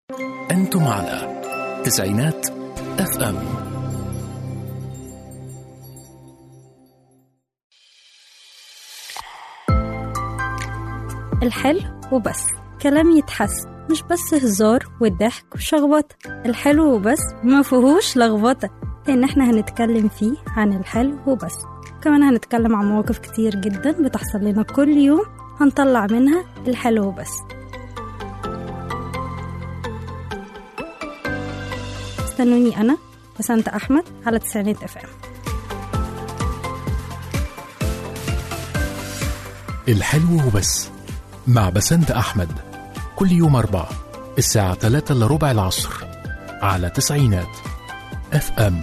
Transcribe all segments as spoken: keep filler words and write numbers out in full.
أنتم على تسعينات اف ام. الحلو وبس، كلام يتحس، مش بس هزار والضحك وشخبطة. الحلو وبس ما فيهوش لخبطة، لأن احنا هنتكلم فيه عن الحلو وبس. كمان هنتكلم عن مواقف كتير جدا بتحصل لنا كل يوم، هنطلع منها الحلو وبس. استنوني أنا بسنت أحمد على تسعينات اف ام. الحلو وبس مع بسنت أحمد، كل يوم أربعة الساعة ثلاثة إلا ربع العصر على تسعينات اف ام.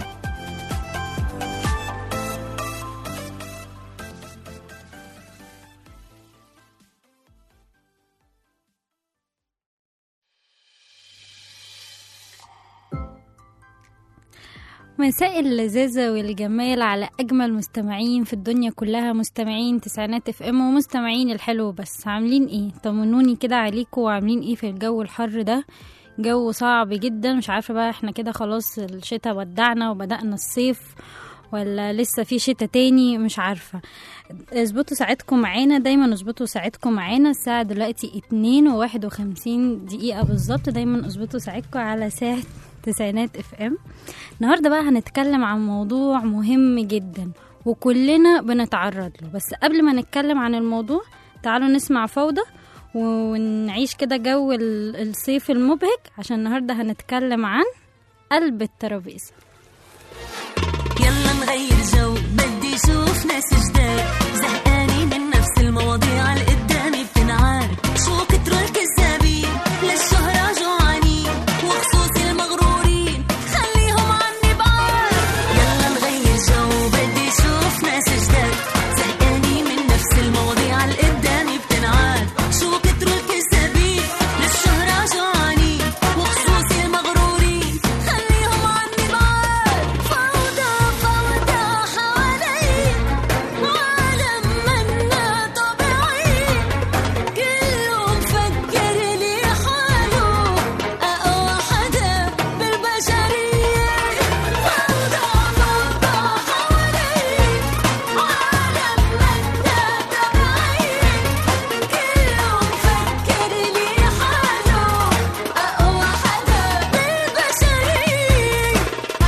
مساء اللذاذة والجمال على أجمل مستمعين في الدنيا كلها، مستمعين تسعينات اف ام ومستمعين الحلو بس. عاملين ايه؟ طمنوني كده عليكم، وعاملين ايه في الجو الحر ده؟ جو صعب جدا. مش عارفة بقى احنا كده خلاص الشتاء ودعنا وبدأنا الصيف، ولا لسه في شتاء تاني؟ مش عارفة. اظبطوا ساعتكم معانا، دايما اظبطوا ساعتكم معانا. الساعة دلوقتي اتنين وواحد وخمسين دقيقة بالظبط. دايما اظبطوا ساعتكم على ساعة تسعينات اف ام. النهاردة بقى هنتكلم عن موضوع مهم جدا وكلنا بنتعرض له. بس قبل ما نتكلم عن الموضوع، تعالوا نسمع فوضى ونعيش كده جو الصيف المبهج، عشان النهاردة هنتكلم عن قلب الترابيزة. يلا نغير جو، بدي اشوف ناس جداد، زهقانين من نفس المواضيع اللي قدامي بتنعاد. شو كتروا الكذابين للشهرة جوعانين، وخصوصي المغرورين خليهم عني بعاد. يلا نغير جو، بدي اشوف ناس جداد، زهقانين من نفس المواضيع اللي قدامي بتنعاد. شو كتروا الكذابين للشهرة جوعانين، وخصوصي المغرورين خليهم عني بعاد. فوضى فوضى حوالي، وعالم منا طبيعي، كله مفكر لي حاله أقوى حدا بالبشرية. فوضى فوضى حوالي، وعالم منا طبيعي، كله مفكر لي حاله أقوى حدا بالبشرية.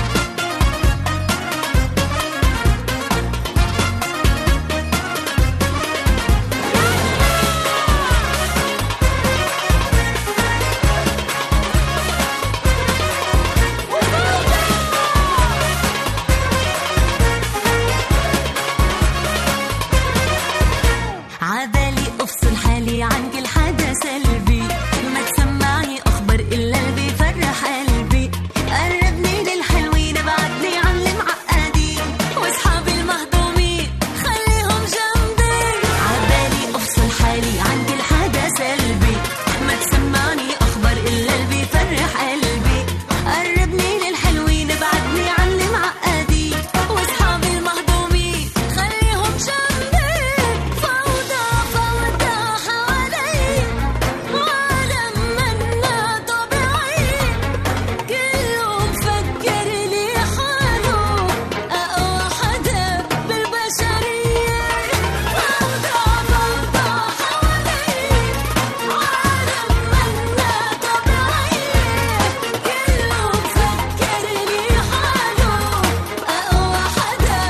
عبالي افصل حالي عن كل حدا سلبي، ما تسمعني اخبر الا اللي بيفرح قلبي. قربني للحلوين، ابعدني عن المعقدين، واصحابي المهضومين خليهم جنبي. عبالي افصل حالي عن كل حدا سلبي، ما تسمعني اخبر الا اللي بيفرح قلبي. قربني للحلوين، ابعدني عن المعقدين، واصحابي المهضومين خليهم جنبي. فوضى فوضى حوالي، وعالم منا طبيعي، كله مفكر لي حاله أقوى حدا بالبشرية. فوضى فوضى حوالي، وعالم منا طبيعي، كله مفكر لي حاله أقوى حدا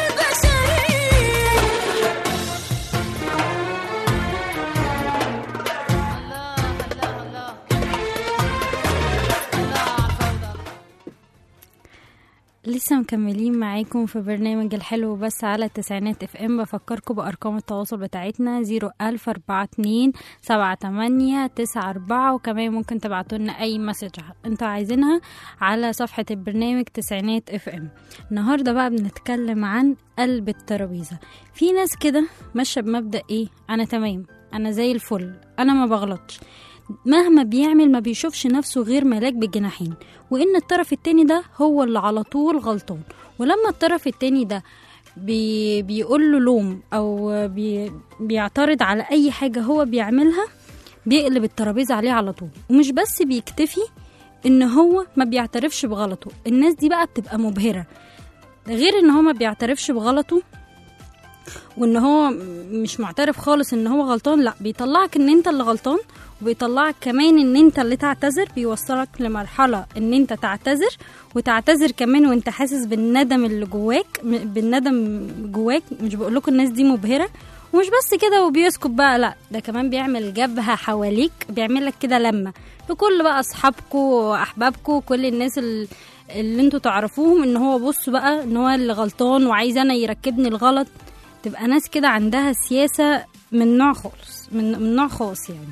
لسه مكملين معاكم في برنامج الحلو بس على التسعينات اف ام. بفكركم بارقام التواصل بتاعتنا زيرو الف اربعة اتنين سبعة تمانية تسعة اربعة، وكمان ممكن تبعتوا لنا اي مسج انتوا عايزينها على صفحة البرنامج تسعينات اف ام. النهارده بقى بنتكلم عن قلب الترابيزة. في ناس كده ماشيه بمبدأ ايه؟ انا تمام، انا زي الفل، انا ما بغلطش، مهما بيعمل ما بيشوفش نفسه غير ملاك بجناحين، وإن الطرف التاني ده هو اللي على طول غلطان. ولما الطرف التاني ده بي بيقول له لوم أو بي بيعترض على أي حاجة هو بيعملها، بيقلب الترابيزه عليه على طول. ومش بس بيكتفي ان هو ما بيعترفش بغلطه، الناس دي بقى بتبقى مبهره. غير ان هو ما بيعترفش بغلطه وان هو مش معترف خالص ان هو غلطان، لا بيطلعك ان انت اللي غلطان، وبيطلعك كمان ان انت اللي تعتذر. بيوصلك لمرحله ان انت تعتذر، وتعتذر كمان وانت حاسس بالندم اللي جواك، بالندم جواك. مش بقول لكم الناس دي مبهره. ومش بس كده وبيسكت بقى، لا ده كمان بيعمل جبهه حواليك، بيعمل لك كده لما بكل بقى اصحابكم واحبابكم، كل الناس اللي, اللي انتوا تعرفوهم، ان هو بص بقى ان هو اللي غلطان وعايز انا يركبني الغلط. تبقى ناس كده عندها سياسه من نوع خالص، من, من نوع خاص يعني.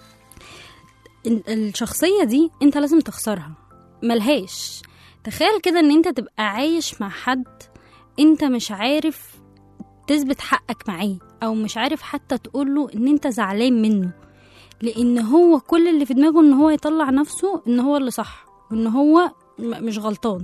الشخصيه دي انت لازم تخسرها، ملهاش. تخيل كده ان انت تبقى عايش مع حد انت مش عارف تثبت حقك معاه، او مش عارف حتى تقوله ان انت زعلان منه، لان هو كل اللي في دماغه ان هو يطلع نفسه ان هو اللي صح وان هو مش غلطان.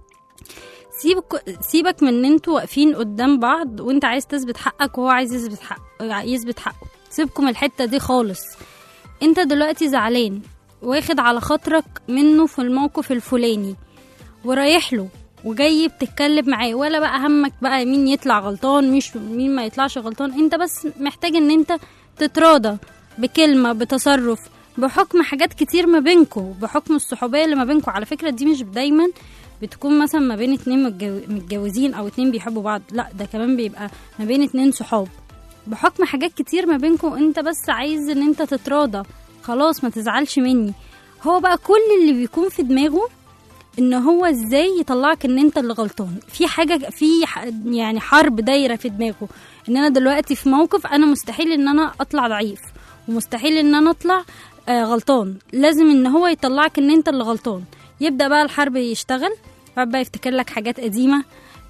سيبك سيبك من ان انتوا واقفين قدام بعض وانت عايز تثبت حقك وهو عايز يثبت حقه يثبت حقه سيبكم الحته دي خالص. انت دلوقتي زعلان، واخد على خاطرك منه في الموقف الفلاني، ورايح له وجاي بتتكلم معاه، ولا بقى همك بقى مين يطلع غلطان مش مين ما يطلعش غلطان. انت بس محتاج ان انت تتراضى بكلمه، بتصرف، بحكم حاجات كتير ما بينكو، بحكم الصحوبيه اللي ما بينكو. على فكره دي مش دايما بتكون مثلا ما بين اتنين متجوزين او اتنين بيحبوا بعض، لا ده كمان بيبقى ما بين اتنين صحاب، بحكم حاجات كتير ما بينكو. انت بس عايز ان انت تتراضى، خلاص ما تزعلش مني. هو بقى كل اللي بيكون في دماغه ان هو ازاي يطلعك ان انت اللي غلطان. في حاجه في يعني حرب دايره في دماغه، ان انا دلوقتي في موقف انا مستحيل ان انا اطلع ضعيف، ومستحيل ان انا اطلع آه غلطان. لازم ان هو يطلعك ان انت اللي غلطان. يبدا بقى الحرب يشتغل، بقى يفتكر لك حاجات قديمه،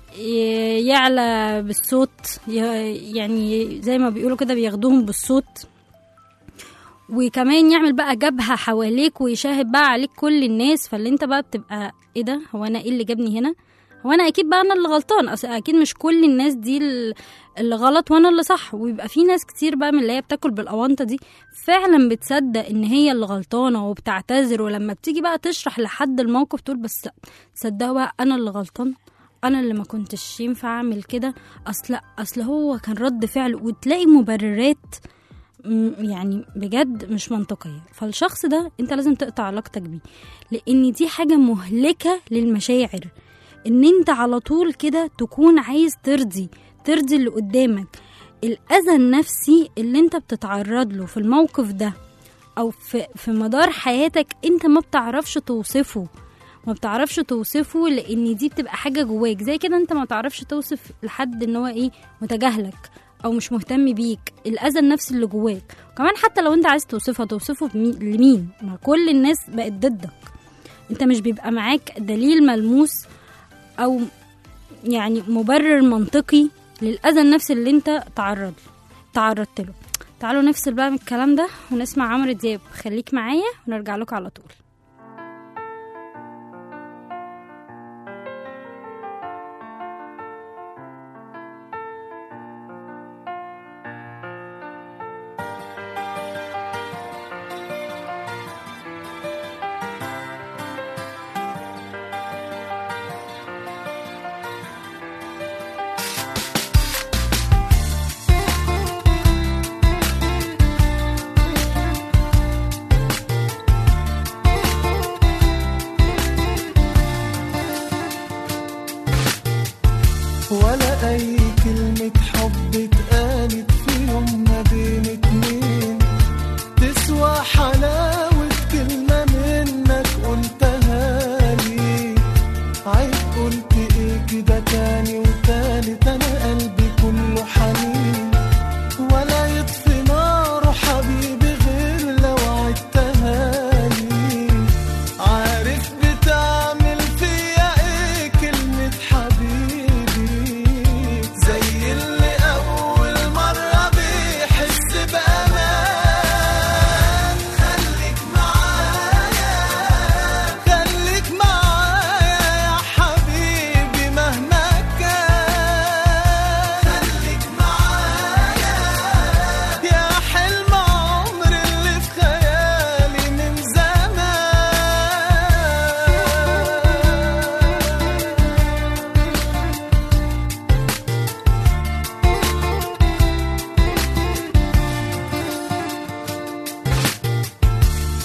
يعلى بالصوت، يعني زي ما بيقولوا كده بياخدوهم بالصوت، وكمان يعمل بقى جبهة حواليك ويشاهد بقى عليك كل الناس. فاللي انت بقى بتبقى ايه ده، هو انا ايه اللي جابني هنا، هو انا اكيد بقى انا اللي غلطان، اكيد مش كل الناس دي اللي غلط وانا اللي صح. ويبقى في ناس كتير بقى من اللي هي بتاكل بالاونطه دي فعلا بتصدق ان هي اللي غلطانه وبتعتذر، ولما بتيجي بقى تشرح لحد الموقف تقول بس صدقوا بقى انا اللي غلطان، انا اللي ما كنتش ينفع اعمل كده، اصل اصل هو كان رد فعل، وتلاقي مبررات يعني بجد مش منطقية. فالشخص ده انت لازم تقطع علاقتك بيه، لان دي حاجة مهلكة للمشاعر. ان انت على طول كده تكون عايز ترضي ترضي اللي قدامك. الاذى النفسي اللي انت بتتعرض له في الموقف ده او في, في مدار حياتك انت ما بتعرفش توصفه ما بتعرفش توصفه لان دي بتبقى حاجة جواك. زي كده انت ما تعرفش توصف لحد ان هو ايه متجاهلك او مش مهتم بيك، الاذى النفسي اللي جواك. وكمان حتى لو انت عايز توصفها توصفه لمين؟ ما كل الناس بقت ضدك، انت مش بيبقى معاك دليل ملموس او يعني مبرر منطقي للاذى النفسي اللي انت تعرض تعرضت له. تعالوا نفصل بقى من الكلام ده ونسمع عمرو دياب، خليك معايا ونرجع لكم على طول.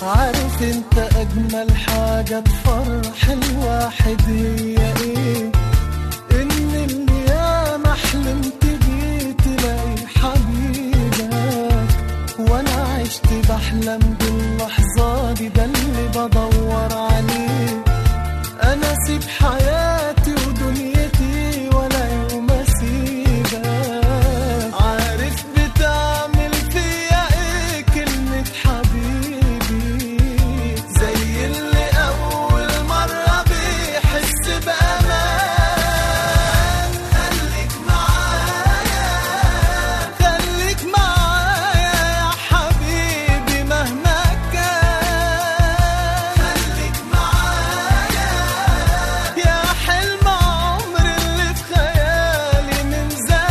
عارف انت اجمل حاجة تفرح الواحد هي ايه؟ ان اللي ياما حلمت بيه تلاقي حبيبك، وانا عشت بحلم باللحظة دي، ده اللي بدور عليه. انا سيب حياتي ودنيتي ولا يوم اسيبك. عارف بتعمل فيا ايه كلمة حبيبي، زي اللي اول مرة بيحس بامان. خليك معايا خليك معايا يا حبيبي مهما كان. خليك معايا يا حلم عمر اللي في خيالي من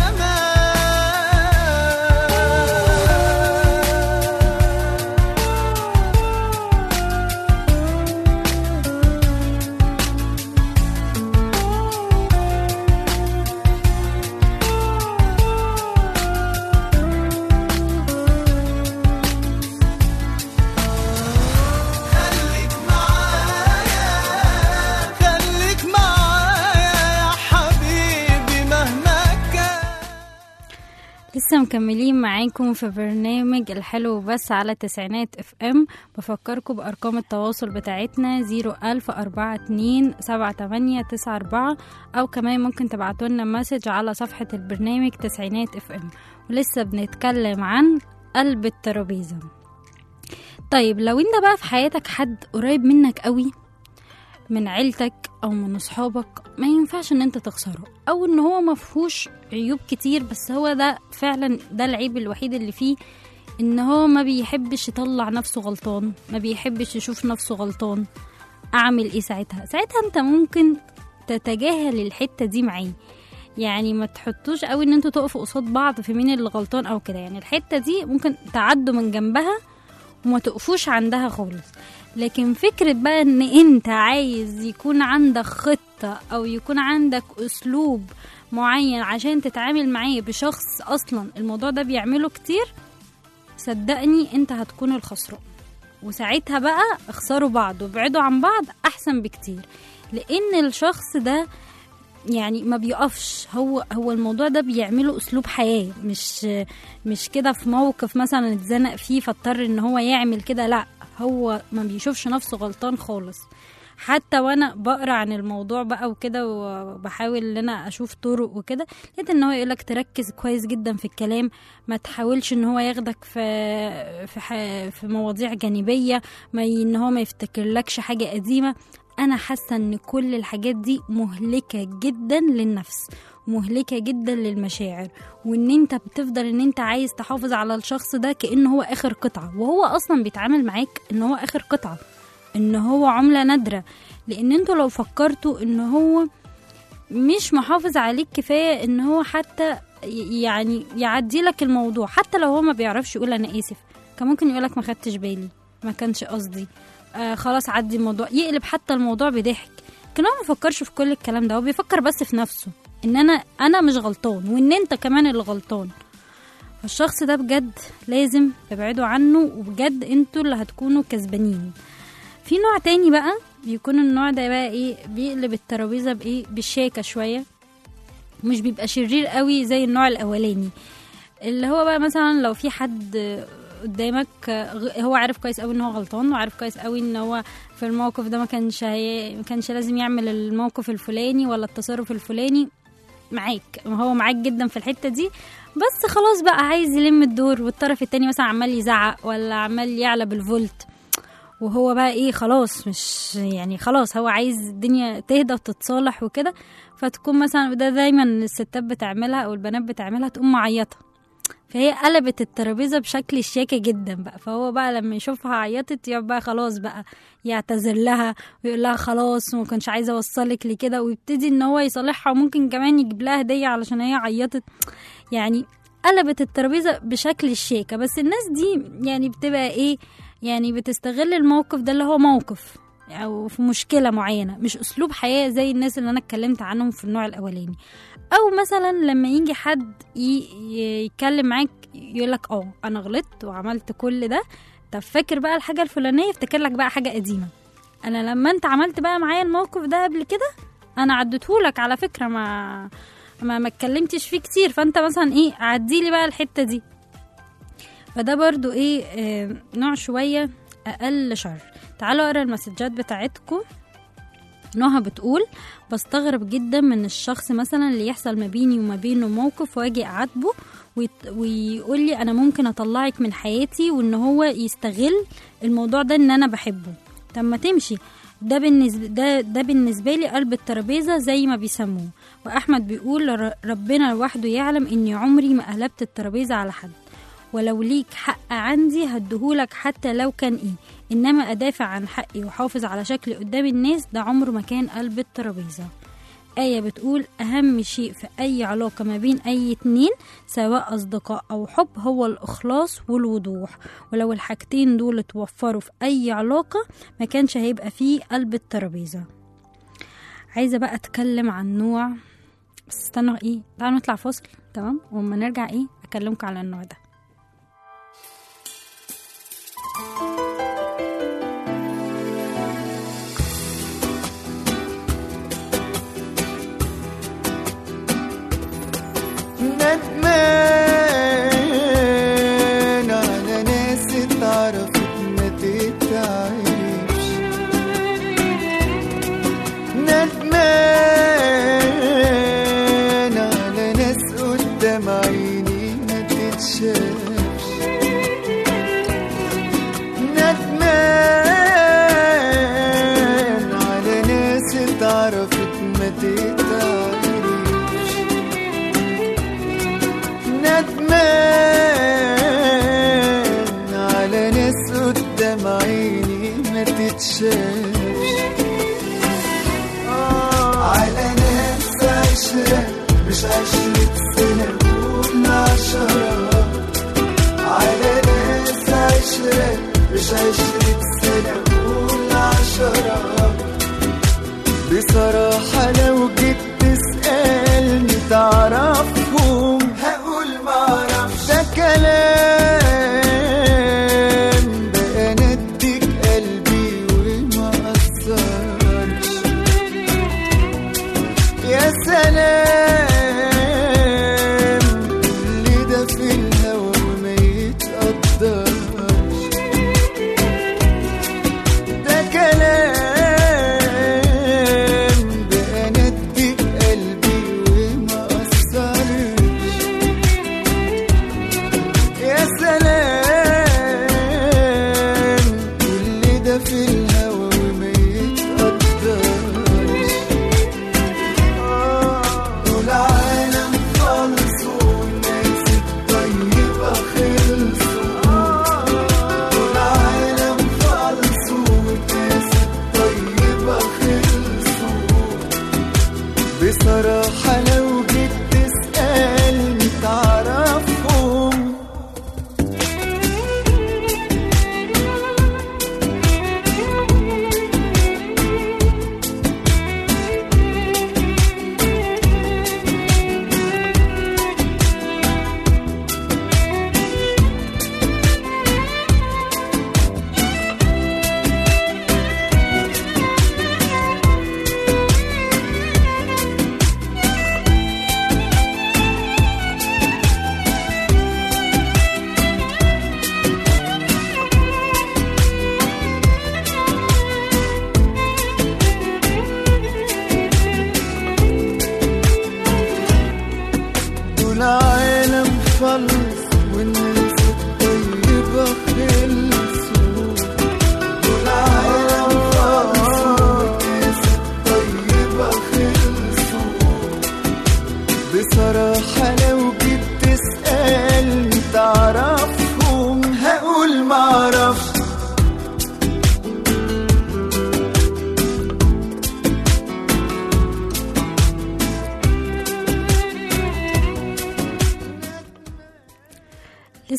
خليك معايا خليك معايا يا حبيبي مهما كان. لسه مكملين معاكم في برنامج الحلو بس على تسعينات اف ام. بفكركم بأرقام التواصل بتاعتنا زيرو ألف أربعة اتنين سبعة تمانية تسعة أربعة، أو كمان ممكن تبعتولنا مسج على صفحة البرنامج تسعينات اف ام. ولسه بنتكلم عن قلب الترابيزة. طيب لو انت بقى في حياتك حد قريب منك قوي من عيلتك او من اصحابك، ما ينفعش ان انت تخسره، او ان هو مفهوش عيوب كتير بس هو ده فعلا ده العيب الوحيد اللي فيه، ان هو ما بيحبش يطلع نفسه غلطان، ما بيحبش يشوف نفسه غلطان. اعمل ايه ساعتها؟ ساعتها انت ممكن تتجاهل الحتة دي معاه، يعني ما تحطوش قوي ان انتوا تقفوا قصاد بعض في مين اللي غلطان او كده. يعني الحتة دي ممكن تعدوا من جنبها وما تقفوش عندها خالص. لكن فكرة بقى ان انت عايز يكون عندك خطة او يكون عندك اسلوب معين عشان تتعامل معاه بشخص اصلا الموضوع ده بيعمله كتير، صدقني انت هتكون الخسران. وساعتها بقى اخسروا بعض وابعدوا عن بعض احسن بكتير، لان الشخص ده يعني ما بيقفش. هو هو الموضوع ده بيعمله اسلوب حياة، مش مش كده في موقف مثلا اتزنق فيه فاضطر ان هو يعمل كده، لا هو ما بيشوفش نفسه غلطان خالص. حتى وانا بقرا عن الموضوع بقى وكده وبحاول ان انا اشوف طرق وكده، لقيت ان هو يقولك تركز كويس جدا في الكلام، ما تحاولش ان هو ياخدك في في ح- في مواضيع جانبيه، ما ي- ان هو ما يفتكرلكش حاجه قديمه. انا حاسه ان كل الحاجات دي مهلكه جدا للنفس، مهلكه جدا للمشاعر، وان انت بتفضل ان انت عايز تحافظ على الشخص ده كأنه هو اخر قطعه، وهو اصلا بيتعامل معاك ان هو اخر قطعه، ان هو عملة نادرة. لان انتوا لو فكرتوا ان هو مش محافظ عليك كفاية ان هو حتى ي- يعني يعدي لك الموضوع، حتى لو هو ما بيعرفش يقول انا اسف، كان ممكن يقولك ما خدتش بالي، ما كانش قصدي، آه خلاص عدي الموضوع، يقلب حتى الموضوع بضحك. كان هو ما فكرش في كل الكلام ده، هو بيفكر بس في نفسه ان انا انا مش غلطان وان انت كمان اللي غلطان. فالشخص ده بجد لازم تبعدوا عنه، وبجد انتوا اللي هتكونوا كسبانين. في نوع تاني بقى بيكون النوع ده بقى ايه، بيقلب الترابيزة بايه، بالشيكة شوية، مش بيبقى شرير قوي زي النوع الاولاني. اللي هو بقى مثلا لو في حد قدامك هو عارف كويس قوي ان هو غلطان، وعارف كويس قوي ان هو في الموقف ده ما كانش هي... ما كانش لازم يعمل الموقف الفلاني ولا التصرف الفلاني، معاك، هو معاك جدا في الحتة دي، بس خلاص بقى عايز يلم الدور، والطرف التاني مثلا عمال يزعق ولا عمال يعلى بالفولت، وهو بقى ايه خلاص مش يعني خلاص هو عايز الدنيا تهدى وتتصالح وكده. فتكون مثلا ده دايما الستات بتعملها او البنات بتعملها، تقوم معيطة، فهي قلبت الترابيزة بشكل الشياكة جدا بقى. فهو بقى لما يشوفها عيطت يبقى بقى خلاص بقى يعتذر لها ويقول لها خلاص وما كنتش عايزة اوصلك لكده، ويبتدي ان هو يصالحها، وممكن كمان يجيب لها هدية علشان هي عيطت. يعني قلبت الترابيزة بشكل الشياكة. بس الناس دي يعني بتبقى ايه، يعني بتستغل الموقف ده اللي هو موقف او في مشكلة معينة، مش اسلوب حياة زي الناس اللي انا اتكلمت عنهم في النوع الاولاني. او مثلا لما يجي حد ي- يتكلم معاك يقولك اه انا غلطت وعملت كل ده، طب فاكر بقى الحاجه الفلانيه، افتكر لك بقى حاجه قديمه. انا لما انت عملت بقى معايا الموقف ده قبل كده انا عديتهولك على فكره، ما ما ما اتكلمتش فيه كتير، فانت مثلا ايه عديلي بقى الحته دي. فده برضو ايه آه نوع شويه اقل شر. تعالوا اقرا المسجات بتاعتكم. نهى بتقول بستغرب جدا من الشخص مثلا اللي يحصل ما بيني وما بينه موقف واجي اعاتبه ويقول لي انا ممكن اطلعك من حياتي، وان هو يستغل الموضوع ده ان انا بحبه. طب ما تمشي. ده بالنسبه ده ده بالنسبه لي قلب الترابيزه زي ما بيسموه. واحمد بيقول ربنا لوحده يعلم اني عمري ما قلبت الترابيزه على حد، ولو ليك حق عندي هديهولك حتى لو كان ايه، انما ادافع عن حقي وحافظ على شكلي قدام الناس ده عمره ما كان قلب الترابيزه. آية بتقول أهم شيء في أي علاقة ما بين أي اتنين سواء أصدقاء أو حب هو الإخلاص والوضوح، ولو الحاجتين دول اتوفروا في أي علاقة ما كانش هيبقى فيه قلب الترابيزة. عايزة بقى أتكلم عن نوع، بس استنوا إيه، تعالوا نطلع فاصل تمام، وما نرجع إيه أكلمكم على النوع ده. ندمان على ناس اتعرفت ما تتعرفش، ندمان على ناس قدام عيني ما تتشافش، ندمان على ناس اتعرفت ما تتعرفش، ندمان على ناس قدام عيني ما تتشافش، آه على ناس عشرة مش عشرة سنة قول عشرة، على ناس عشرة مش عشرة سنة قول عشرة. بصراحة لو جيت تسألني تعرفهم هقول معرفش، ده كلام بقى نديك قلبي وما أثرش، يا سلام اللي ده في الهوا وما يتقدرش، ده كلام بقى نديك قلبي وما أثرش، يا سلام كل ده في الهوا وما يتقدرش. والعالم خلصوا والناس الطيبة خلصوا، والعالم خلصوا والناس الطيبة خلصوا. بصراحة لو جيت تسألني تعرفهم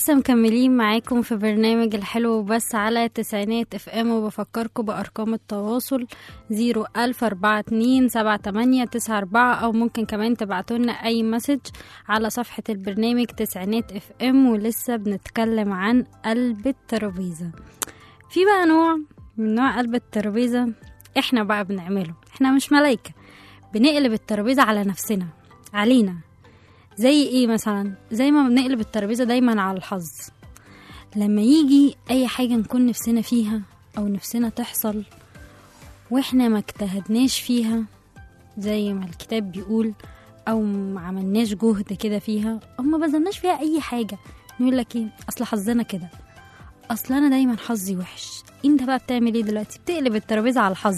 لسه مكملين معاكم في برنامج الحلو بس على تسعينات اف ام، وبفكركم بأرقام التواصل زيرو ألف أربعة اتنين سبعة تمانية تسعة أربعة، أو ممكن كمان تبعتولنا أي مسج على صفحة البرنامج تسعينات اف ام. ولسه بنتكلم عن قلب الترابيزة. في بقى نوع من نوع قلب الترابيزة احنا بقى بنعمله، احنا مش ملايكة، بنقلب الترابيزة على نفسنا، علينا. زي ايه مثلا؟ زي ما بنقلب الترابيزة دايما على الحظ. لما يجي اي حاجة نكون نفسنا فيها او نفسنا تحصل واحنا ما اجتهدناش فيها زي ما الكتاب بيقول، او ما عملناش جهد كده فيها، او ما بذلناش فيها اي حاجة، نقول لك ايه؟ اصل حظنا كده، اصل انا دايما حظي وحش. انت بقى بتعمل ايه دلوقتي؟ بتقلب الترابيزة على الحظ.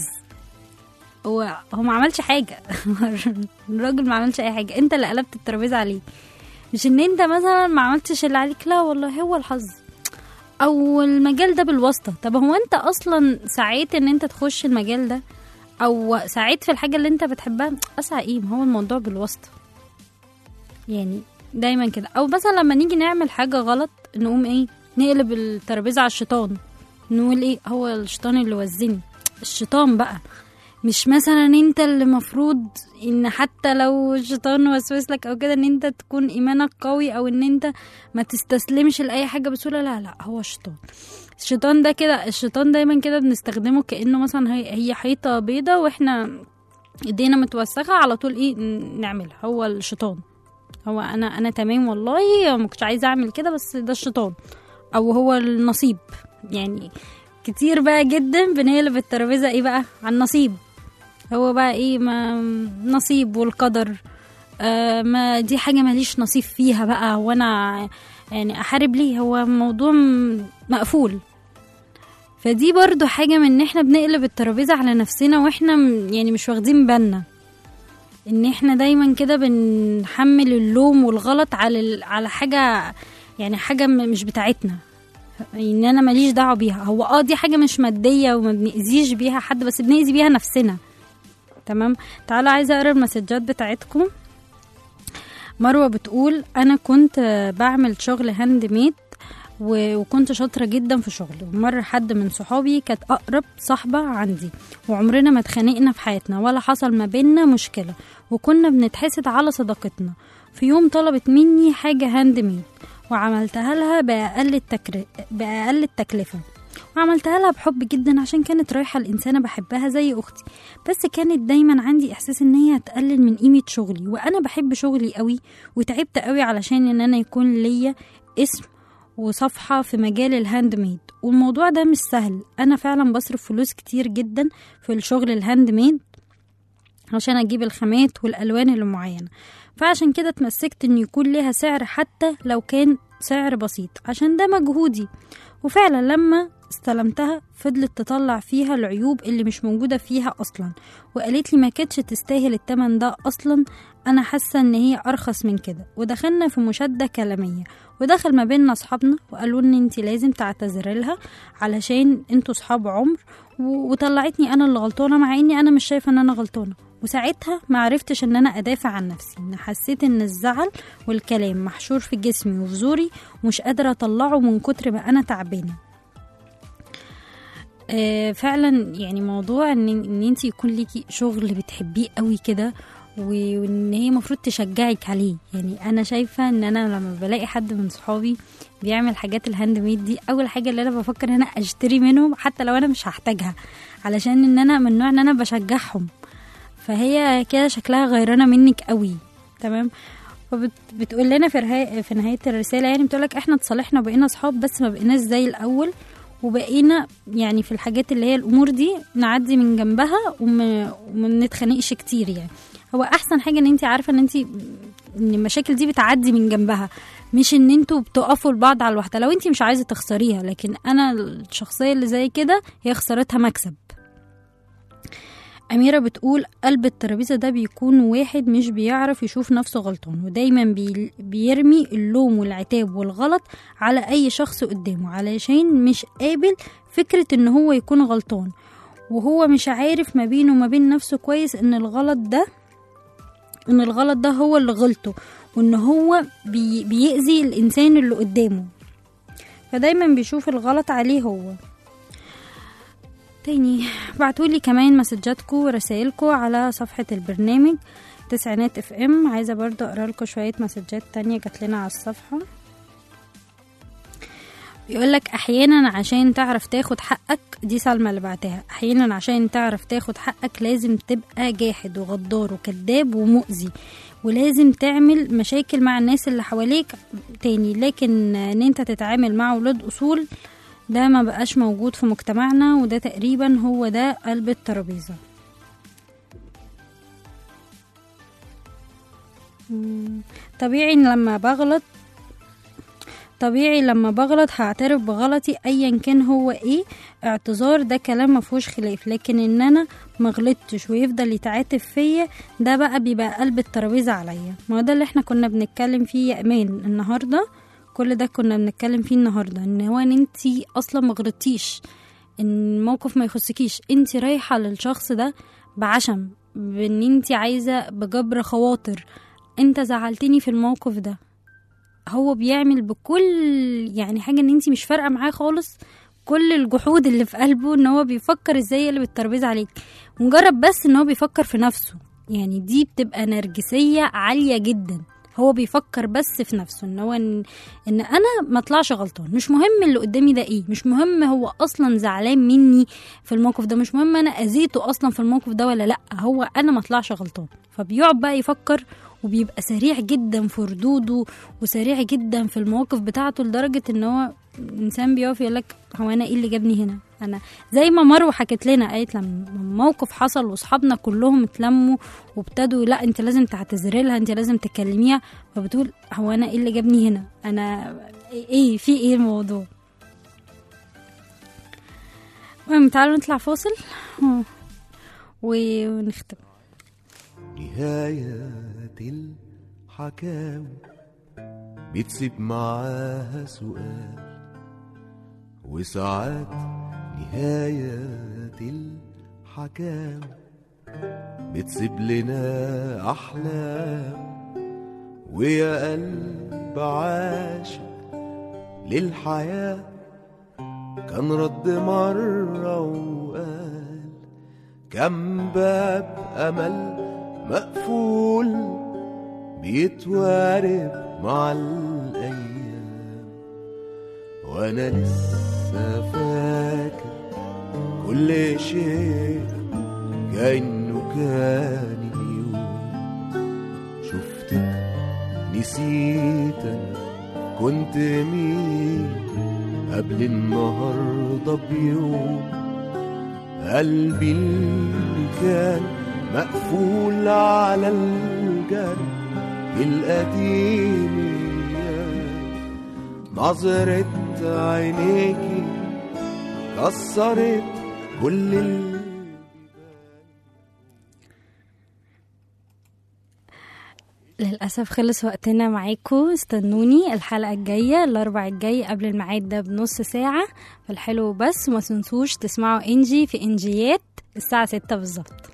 هو هو ما عملش حاجة الراجل ما عملش اي حاجة، انت اللي قلبت الترابيزة عليه. مش ان انت مثلا ما عملتش اللي عليك، لا والله هو الحظ او المجال ده بالواسطة. طب هو انت اصلا سعيت ان انت تخش المجال ده او سعيت في الحاجة اللي انت بتحبها؟ اسعى ايه؟ ما هو الموضوع بالواسطة يعني دايما كده. او مثلا لما نيجي نعمل حاجة غلط نقوم ايه؟ نقلب الترابيزة على الشيطان، نقول ايه؟ هو الشيطان اللي وزني. الشيطان بقى مش مثلا انت اللي مفروض ان حتى لو الشيطان وسوس لك او كده ان انت تكون ايمانك قوي او ان انت ما تستسلمش لاي حاجة بسهولة. لا لا، هو الشيطان. الشيطان ده كده، الشيطان دايما كده بنستخدمه كأنه مثلا هي هي حيطة بيضة واحنا ايدينا متوسخة، على طول ايه نعملها؟ هو الشيطان. هو انا انا تمام والله ما كنتش عايزة اعمل كده، بس ده الشيطان. او هو النصيب. يعني كتير بقى جدا بنقلب الترابيزة ايه بقى؟ على النصيب. هو بقى ايه؟ ما نصيب والقدر. آه ما دي حاجة ماليش نصيب فيها بقى، وانا يعني احارب ليه؟ هو موضوع مقفول. فدي برضو حاجة من ان احنا بنقلب الترابيزة على نفسنا واحنا يعني مش واخدين بالنا، ان احنا دايما كده بنحمل اللوم والغلط على على حاجة، يعني حاجة مش بتاعتنا، ان انا ماليش دعوة بيها. هو اه دي حاجة مش مادية وما بنأذيش بيها حد، بس بنأذي بيها نفسنا. تمام. تعالوا عايزة اقرا المسجات بتاعتكم. مروة بتقول انا كنت بعمل شغل هاند ميد وكنت شاطرة جدا في شغلي، ومرة حد من صحابي كانت اقرب صاحبة عندي، وعمرنا ما اتخانقنا في حياتنا ولا حصل ما بيننا مشكلة، وكنا بنتحسد على صداقتنا. في يوم طلبت مني حاجة هاند ميد وعملتها لها بأقل, التكر... بأقل التكلفة، وعملتها لها بحب جدا عشان كانت رايحة الإنسانة بحبها زي أختي. بس كانت دايما عندي إحساس إن هي هتقلل من قيمة شغلي، وأنا بحب شغلي قوي وتعبت قوي علشان إن أنا يكون ليا اسم وصفحة في مجال الهاند ميد، والموضوع ده مش سهل. أنا فعلا بصرف فلوس كتير جدا في الشغل الهاند ميد عشان أجيب الخامات والألوان المعينة، فعشان كده اتمسكت إن يكون ليها سعر حتى لو كان سعر بسيط عشان ده مجهودي. وفعلا لما استلمتها فضلت تطلع فيها العيوب اللي مش موجودة فيها أصلا، وقالت لي ما كانتش تستاهل التمن ده أصلا، أنا حاسة إن هي أرخص من كده. ودخلنا في مشادة كلامية، ودخل ما بيننا أصحابنا وقالوا إن انتي لازم تعتذري لها علشان انتوا صحاب عمر، وطلعتني أنا اللي غلطانة مع إني أنا مش شايفة إن أنا غلطانة. وساعتها ما عرفتش ان انا ادافع عن نفسي، ان حسيت ان الزعل والكلام محشور في جسمي وفي زوري ومش قادرة اطلعه من كتر ما انا تعبانة. آه فعلا يعني موضوع ان, إن انتي يكون ليكي شغل بتحبيه قوي كده وان هي مفروض تشجعك عليه. يعني انا شايفة ان انا لما بلاقي حد من صحابي بيعمل حاجات الهاند ميد دي، اول حاجة اللي انا بفكر ان انا اشتري منهم حتى لو انا مش هحتاجها، علشان ان انا من نوع ان انا بشجعهم. فهي كده شكلها غيرانة منك قوي. تمام. فبتقول لنا في, في نهاية الرسالة، يعني بتقولك احنا اتصالحنا وبقينا صحاب بس ما بقيناش زي الاول، وبقينا يعني في الحاجات اللي هي الامور دي نعدي من جنبها وما نتخانقش كتير. يعني هو احسن حاجة ان انتي عارفة ان انتي ان المشاكل دي بتعدي من جنبها، مش ان انتوا بتقفوا لبعض على الواحدة لو انتي مش عايزة تخسريها. لكن انا الشخصية اللي زي كده هي خسارتها مكسب. أميرة بتقول قلب الترابيزة ده بيكون واحد مش بيعرف يشوف نفسه غلطان، ودايما بي بيرمي اللوم والعتاب والغلط على أي شخص قدامه علشان مش قابل فكرة إن هو يكون غلطان، وهو مش عارف ما بينه وما بين نفسه كويس إن الغلط ده إن الغلط ده هو اللي غلطه، وإن هو بي بيأذي الإنسان اللي قدامه. فدايما بيشوف الغلط عليه هو. تاني بعتولي كمان مسجاتكم ورسائلكم على صفحة البرنامج تسعينات اف ام. عايزة برضو اقرأ لكم شوية مسجات تانية جات لنا على الصفحة. بيقولك احيانا عشان تعرف تاخد حقك، دي سلمى اللي بعتها، احيانا عشان تعرف تاخد حقك لازم تبقى جاحد وغدار وكذاب ومؤذي، ولازم تعمل مشاكل مع الناس اللي حواليك تاني. لكن ان انت تتعامل مع ولاد اصول ده ما بقاش موجود في مجتمعنا، وده تقريبا هو ده قلب الترابيزة. طبيعي لما بغلط طبيعي لما بغلط هعترف بغلطي ايا كان هو ايه. اعتذار ده كلام مفهوش خلاف، لكن ان انا مغلطتش ويفضل يتعاتب فيا ده بقى بيبقى قلب الترابيزة عليا. ما ده اللي احنا كنا بنتكلم فيه يا امان النهاردة، كل ده كنا بنتكلم فيه النهاردة، ان هو ان انتي اصلا مغلطتيش، ان الموقف ما يخصكيش، انتي رايحة للشخص ده بعشم، بان انتي عايزة بجبر خواطر، انت زعلتني في الموقف ده. هو بيعمل بكل يعني حاجة ان انتي مش فارقة معاه خالص، كل الجحود اللي في قلبه ان هو بيفكر ازاي اللي بالترابيزة عليك، مجرد بس ان هو بيفكر في نفسه. يعني دي بتبقى نرجسية عالية جدا، هو بيفكر بس في نفسه ان هو ان, إن انا ما طلعش غلطان، مش مهم اللي قدامي ده ايه، مش مهم هو اصلا زعلان مني في الموقف ده، مش مهم انا اذيته اصلا في الموقف ده ولا لا، هو انا ما طلعش غلطان. فبيقعد بقى يفكر وبيبقى سريع جدا في ردوده وسريع جدا في المواقف بتاعته، لدرجة ان هو انسان بيقف يقولك هو انا ايه اللي جابني هنا. انا زي ما مروه حكت لنا، قالت لما موقف حصل واصحابنا كلهم اتلموا وابتدوا لا انت لازم تعتذري لها، انت لازم تكلميها، فبتقول هو انا ايه اللي جابني هنا، انا ايه في ايه الموضوع. المهم تعالوا نطلع فاصل ونختم. نهاية الحكاوي بتسيب معاها سؤال، وساعات نهاية الحكاوي بتسيب لنا أحلام. ويا قلب عاشق للحياة كان رد مرة وقال كم باب أمل مقفول بيتوارب مع الأيام. وأنا لسه فاكر كل شيء كأنه كان اليوم. شفتك نسيتك كنت مين قبل النهاردة بيوم. قلبي اللي كان مقفول على الجرح القديم، نظرة عينيكي كسرت كل ال... للأسف خلص وقتنا معاكم. استنوني الحلقة الجاية الأربع الجاي قبل الميعاد ده بنص ساعة. فالحلو بس وما تنسوش تسمعوا إنجي في إنجيات الساعة ستة بالظبط.